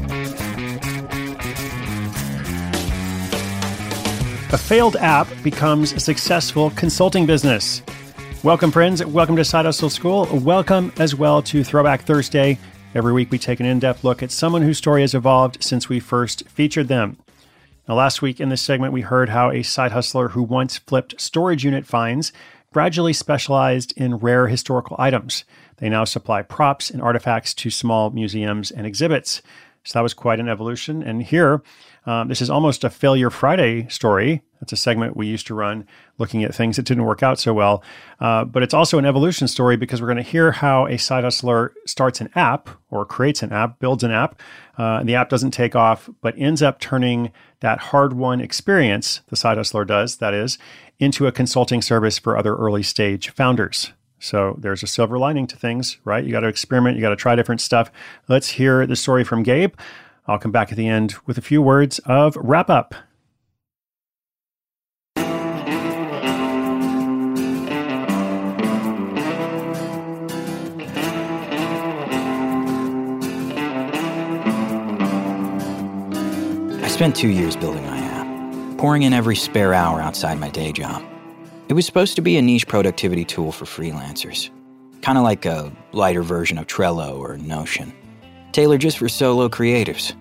A failed app becomes a successful consulting business. Welcome, friends. Welcome to Side Hustle School. Welcome as well to Throwback Thursday. Every week we take an in-depth look at someone whose story has evolved since we first featured them. Now, last week in this segment, we heard how a side hustler who once flipped storage unit finds gradually specialized in rare historical items. They now supply props and artifacts to small museums and exhibits. So that was quite an evolution. And here, this is almost a Failure Friday story. That's a segment we used to run looking at things that didn't work out so well. But it's also an evolution story because we're going to hear how a side hustler starts an app or creates an app, builds an app. And the app doesn't take off, but ends up turning that hard-won experience, the side hustler does, that is, into a consulting service for other early stage founders. So there's a silver lining to things, right? You got to experiment. You got to try different stuff. Let's hear the story from Gabe. I'll come back at the end with a few words of wrap up. I spent 2 years building my app, pouring in every spare hour outside my day job. It was supposed to be a niche productivity tool for freelancers, kind of like a lighter version of Trello or Notion, tailored just for solo creatives.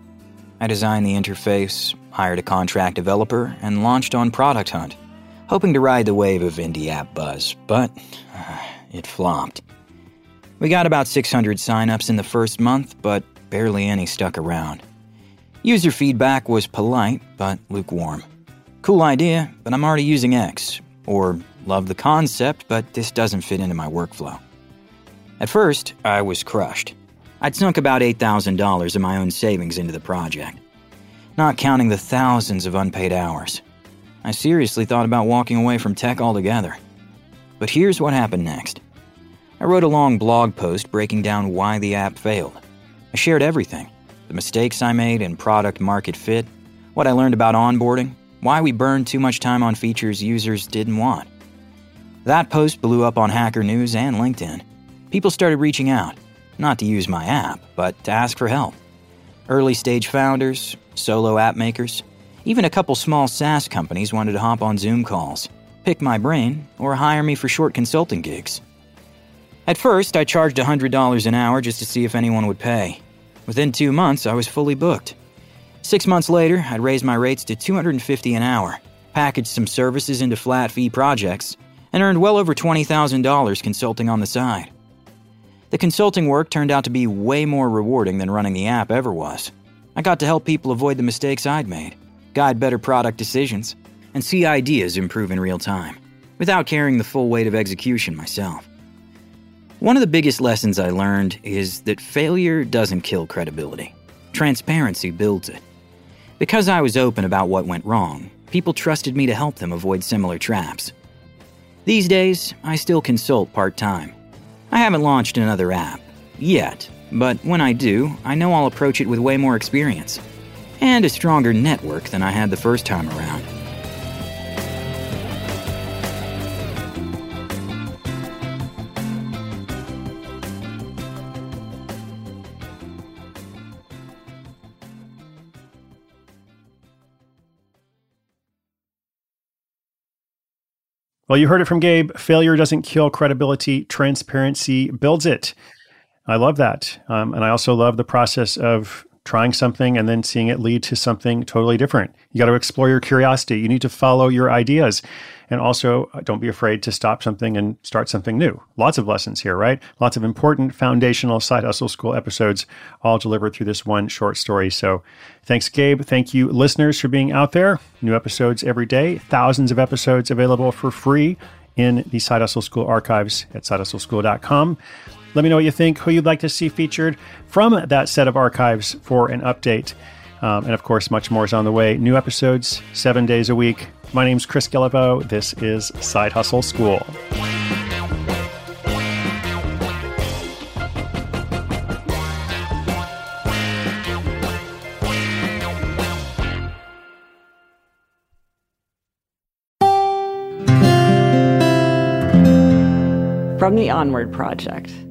I designed the interface, hired a contract developer, and launched on Product Hunt, hoping to ride the wave of indie app buzz, but it flopped. We got about 600 signups in the first month, but barely any stuck around. User feedback was polite, but lukewarm. Cool idea, but I'm already using X. Or, love the concept, but this doesn't fit into my workflow. At first, I was crushed. I'd sunk about $8,000 of my own savings into the project, not counting the thousands of unpaid hours. I seriously thought about walking away from tech altogether. But here's what happened next. I wrote a long blog post breaking down why the app failed. I shared everything. The mistakes I made in product market fit, what I learned about onboarding, why we burned too much time on features users didn't want. That post blew up on Hacker News and LinkedIn. People started reaching out, not to use my app, but to ask for help. Early stage founders, solo app makers, even a couple small SaaS companies wanted to hop on Zoom calls, pick my brain, or hire me for short consulting gigs. At first, I charged $100 an hour just to see if anyone would pay. Within 2 months, I was fully booked. 6 months later, I'd raised my rates to $250 an hour, packaged some services into flat-fee projects, and earned well over $20,000 consulting on the side. The consulting work turned out to be way more rewarding than running the app ever was. I got to help people avoid the mistakes I'd made, guide better product decisions, and see ideas improve in real time, without carrying the full weight of execution myself. One of the biggest lessons I learned is that failure doesn't kill credibility. Transparency builds it. Because I was open about what went wrong, people trusted me to help them avoid similar traps. These days, I still consult part-time. I haven't launched another app, yet, but when I do, I know I'll approach it with way more experience, and a stronger network than I had the first time around. Well, you heard it from Gabe. Failure doesn't kill credibility. Transparency builds it. I love that. And I also love the process of trying something and then seeing it lead to something totally different. You got to explore your curiosity. You need to follow your ideas. And also, don't be afraid to stop something and start something new. Lots of lessons here, right? Lots of important foundational Side Hustle School episodes, all delivered through this one short story. So thanks, Gabe. Thank you, listeners, for being out there. New episodes every day. Thousands of episodes available for free in the Side Hustle School archives at sidehustleschool.com. Let me know what you think, who you'd like to see featured from that set of archives for an update. And of course, much more is on the way. New episodes, 7 days a week. My name's Chris Guillebeau. This is Side Hustle School. From the Onward Project.